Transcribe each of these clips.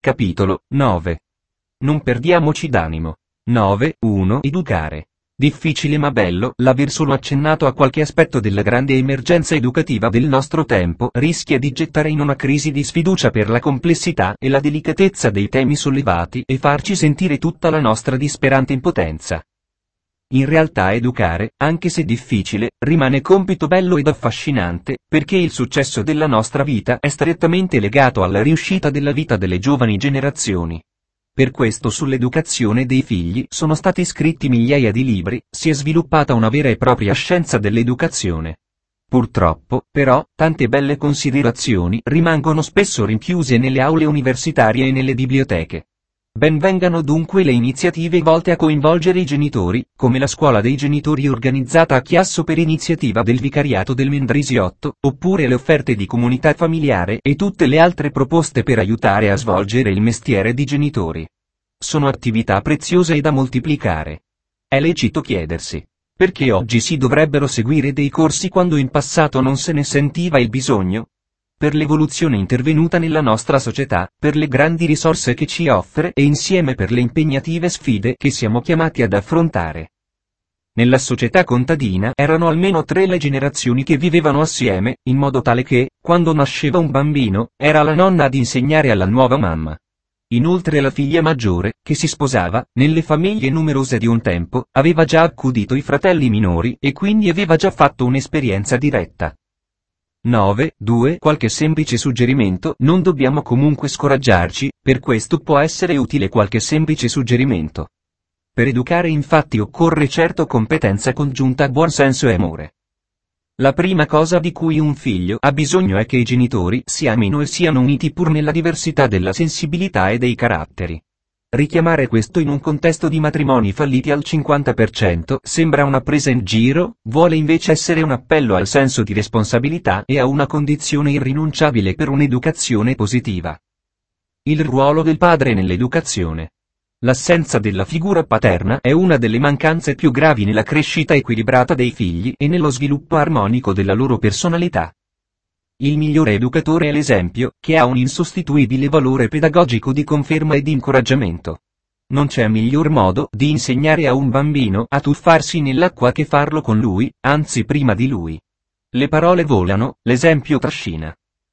Capitolo 9. Non perdiamoci d'animo. 9.1 Educare. Difficile ma bello. L'aver solo accennato a qualche aspetto della grande emergenza educativa del nostro tempo rischia di gettare in una crisi di sfiducia per la complessità e la delicatezza dei temi sollevati e farci sentire tutta la nostra disperante impotenza. In realtà educare, anche se difficile, rimane compito bello ed affascinante, perché il successo della nostra vita è strettamente legato alla riuscita della vita delle giovani generazioni. Per questo sull'educazione dei figli sono stati scritti migliaia di libri, si è sviluppata una vera e propria scienza dell'educazione. Purtroppo, però, tante belle considerazioni rimangono spesso rinchiuse nelle aule universitarie e nelle biblioteche. Ben vengano dunque le iniziative volte a coinvolgere i genitori, come la scuola dei genitori organizzata a Chiasso per iniziativa del Vicariato del Mendrisiotto, oppure le offerte di comunità familiare e tutte le altre proposte per aiutare a svolgere il mestiere di genitori. Sono attività preziose e da moltiplicare. È lecito chiedersi: perché oggi si dovrebbero seguire dei corsi quando in passato non se ne sentiva il bisogno? Per l'evoluzione intervenuta nella nostra società, per le grandi risorse che ci offre e insieme per le impegnative sfide che siamo chiamati ad affrontare. Nella società contadina erano almeno 3 le generazioni che vivevano assieme, in modo tale che, quando nasceva un bambino, era la nonna ad insegnare alla nuova mamma. Inoltre la figlia maggiore, che si sposava, nelle famiglie numerose di un tempo, aveva già accudito i fratelli minori e quindi aveva già fatto un'esperienza diretta. 9.2 Qualche semplice suggerimento. Non dobbiamo comunque scoraggiarci, per questo può essere utile qualche semplice suggerimento. Per educare infatti occorre certo competenza congiunta, buonsenso e amore. La prima cosa di cui un figlio ha bisogno è che i genitori si amino e siano uniti pur nella diversità della sensibilità e dei caratteri. Richiamare questo in un contesto di matrimoni falliti al 50% sembra una presa in giro, vuole invece essere un appello al senso di responsabilità e a una condizione irrinunciabile per un'educazione positiva. Il ruolo del padre nell'educazione. L'assenza della figura paterna è una delle mancanze più gravi nella crescita equilibrata dei figli e nello sviluppo armonico della loro personalità. Il migliore educatore è l'esempio, che ha un insostituibile valore pedagogico di conferma e di incoraggiamento. Non c'è miglior modo di insegnare a un bambino a tuffarsi nell'acqua che farlo con lui, anzi prima di lui. Le parole volano, l'esempio trascina.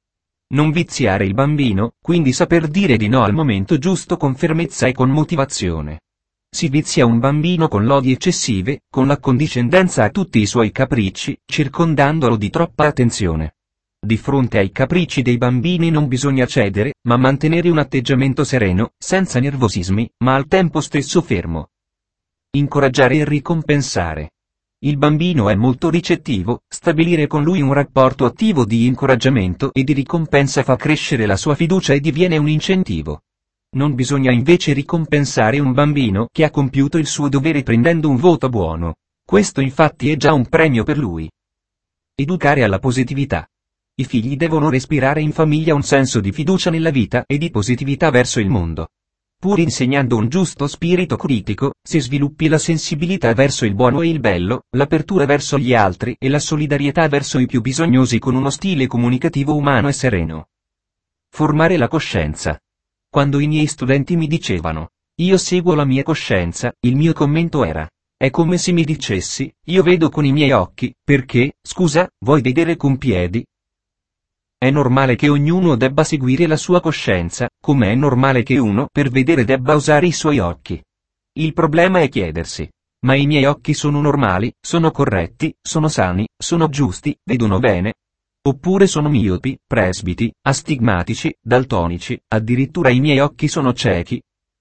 Non viziare il bambino, quindi saper dire di no al momento giusto con fermezza e con motivazione. Si vizia un bambino con lodi eccessive, con l'accondiscendenza a tutti i suoi capricci, circondandolo di troppa attenzione. Di fronte ai capricci dei bambini non bisogna cedere, ma mantenere un atteggiamento sereno, senza nervosismi, ma al tempo stesso fermo. Incoraggiare e ricompensare. Il bambino è molto ricettivo, stabilire con lui un rapporto attivo di incoraggiamento e di ricompensa fa crescere la sua fiducia e diviene un incentivo. Non bisogna invece ricompensare un bambino che ha compiuto il suo dovere prendendo un voto buono. Questo infatti è già un premio per lui. Educare alla positività. I figli devono respirare in famiglia un senso di fiducia nella vita e di positività verso il mondo. Pur insegnando un giusto spirito critico, si sviluppi la sensibilità verso il buono e il bello, l'apertura verso gli altri e la solidarietà verso i più bisognosi con uno stile comunicativo umano e sereno. Formare la coscienza. Quando i miei studenti mi dicevano: "Io seguo la mia coscienza", il mio commento era: "È come se mi dicessi, io vedo con i miei occhi, perché, scusa, vuoi vedere con piedi?" È normale che ognuno debba seguire la sua coscienza, come è normale che uno per vedere debba usare i suoi occhi. Il problema è chiedersi: ma i miei occhi sono normali, sono corretti, sono sani, sono giusti, vedono bene? Oppure sono miopi, presbiti, astigmatici, daltonici, addirittura i miei occhi sono ciechi?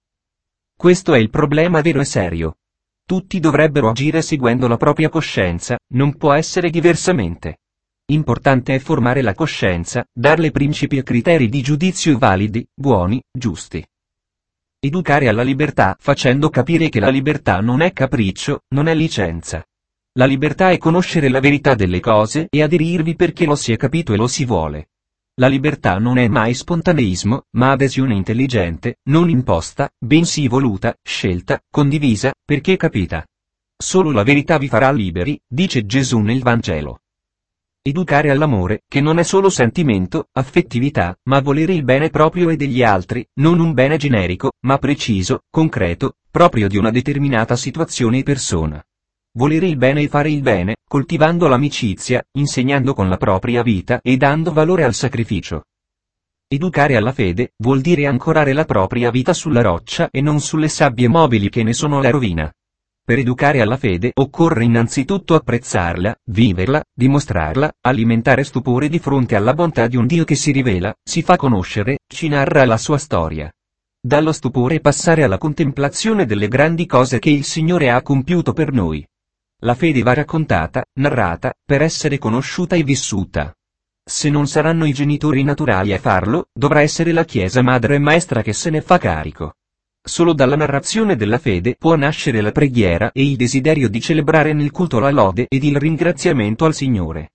Questo è il problema vero e serio. Tutti dovrebbero agire seguendo la propria coscienza, non può essere diversamente. Importante è formare la coscienza, darle principi e criteri di giudizio validi, buoni, giusti. Educare alla libertà facendo capire che la libertà non è capriccio, non è licenza. La libertà è conoscere la verità delle cose e aderirvi perché lo si è capito e lo si vuole. La libertà non è mai spontaneismo, ma adesione intelligente, non imposta, bensì voluta, scelta, condivisa, perché capita. Solo la verità vi farà liberi, dice Gesù nel Vangelo. Educare all'amore, che non è solo sentimento, affettività, ma volere il bene proprio e degli altri, non un bene generico, ma preciso, concreto, proprio di una determinata situazione e persona. Volere il bene e fare il bene, coltivando l'amicizia, insegnando con la propria vita e dando valore al sacrificio. Educare alla fede, vuol dire ancorare la propria vita sulla roccia e non sulle sabbie mobili che ne sono la rovina. Per educare alla fede occorre innanzitutto apprezzarla, viverla, dimostrarla, alimentare stupore di fronte alla bontà di un Dio che si rivela, si fa conoscere, ci narra la sua storia. Dallo stupore passare alla contemplazione delle grandi cose che il Signore ha compiuto per noi. La fede va raccontata, narrata, per essere conosciuta e vissuta. Se non saranno i genitori naturali a farlo, dovrà essere la Chiesa madre e maestra che se ne fa carico. Solo dalla narrazione della fede può nascere la preghiera e il desiderio di celebrare nel culto la lode ed il ringraziamento al Signore.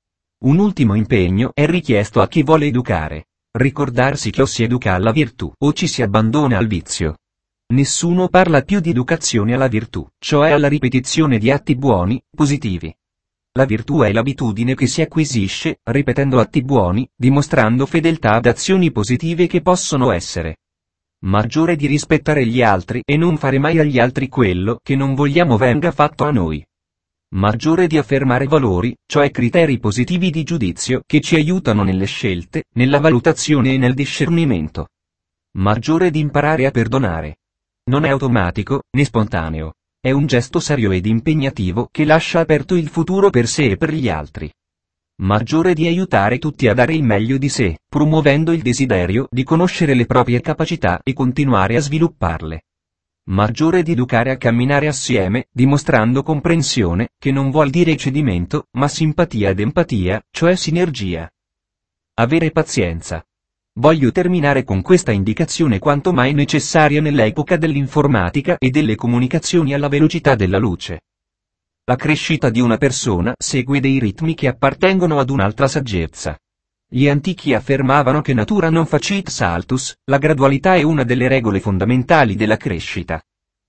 Un ultimo impegno è richiesto a chi vuole educare. Ricordarsi che o si educa alla virtù o ci si abbandona al vizio. Nessuno parla più di educazione alla virtù, cioè alla ripetizione di atti buoni, positivi. La virtù è l'abitudine che si acquisisce, ripetendo atti buoni, dimostrando fedeltà ad azioni positive che possono essere maggiore di rispettare gli altri e non fare mai agli altri quello che non vogliamo venga fatto a noi. Maggiore di affermare valori, cioè criteri positivi di giudizio che ci aiutano nelle scelte, nella valutazione e nel discernimento. Maggiore di imparare a perdonare. Non è automatico, né spontaneo. È un gesto serio ed impegnativo che lascia aperto il futuro per sé e per gli altri. Maggiore di aiutare tutti a dare il meglio di sé, promuovendo il desiderio di conoscere le proprie capacità e continuare a svilupparle. Maggiore di educare a camminare assieme, dimostrando comprensione, che non vuol dire cedimento, ma simpatia ed empatia, cioè sinergia. Avere pazienza. Voglio terminare con questa indicazione quanto mai necessaria nell'epoca dell'informatica e delle comunicazioni alla velocità della luce. La crescita di una persona segue dei ritmi che appartengono ad un'altra saggezza. Gli antichi affermavano che natura non facit saltus, la gradualità è una delle regole fondamentali della crescita.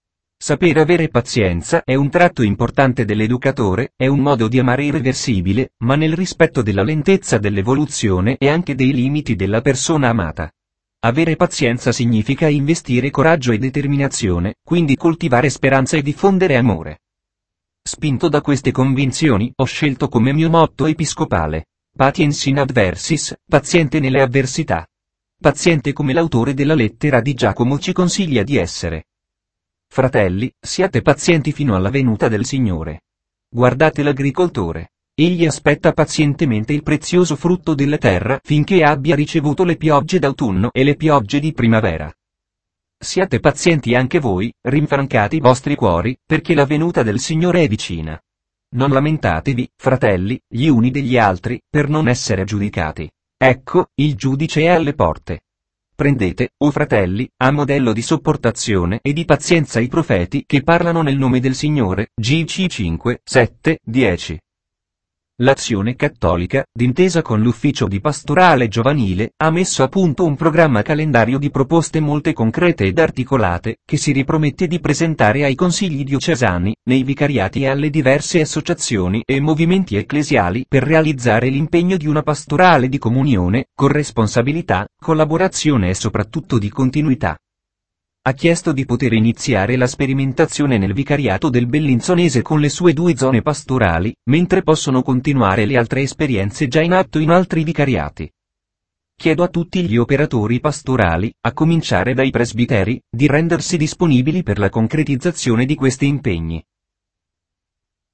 Sapere avere pazienza è un tratto importante dell'educatore, è un modo di amare irreversibile, ma nel rispetto della lentezza dell'evoluzione e anche dei limiti della persona amata. Avere pazienza significa investire coraggio e determinazione, quindi coltivare speranza e diffondere amore. Spinto da queste convinzioni, ho scelto come mio motto episcopale: Patiens in adversis, paziente nelle avversità. Paziente come l'autore della lettera di Giacomo ci consiglia di essere. Fratelli, siate pazienti fino alla venuta del Signore. Guardate l'agricoltore. Egli aspetta pazientemente il prezioso frutto della terra finché abbia ricevuto le piogge d'autunno e le piogge di primavera. Siate pazienti anche voi, rinfrancate i vostri cuori, perché la venuta del Signore è vicina. Non lamentatevi, fratelli, gli uni degli altri, per non essere giudicati. Ecco, il giudice è alle porte. Prendete, o fratelli, a modello di sopportazione e di pazienza i profeti che parlano nel nome del Signore, GC 5, 7, 10. L'Azione Cattolica, d'intesa con l'Ufficio di Pastorale Giovanile, ha messo a punto un programma calendario di proposte molte concrete ed articolate, che si ripromette di presentare ai consigli diocesani, nei vicariati e alle diverse associazioni e movimenti ecclesiali per realizzare l'impegno di una pastorale di comunione, corresponsabilità, collaborazione e soprattutto di continuità. Ha chiesto di poter iniziare la sperimentazione nel vicariato del Bellinzonese con le sue 2 zone pastorali, mentre possono continuare le altre esperienze già in atto in altri vicariati. Chiedo a tutti gli operatori pastorali, a cominciare dai presbiteri, di rendersi disponibili per la concretizzazione di questi impegni.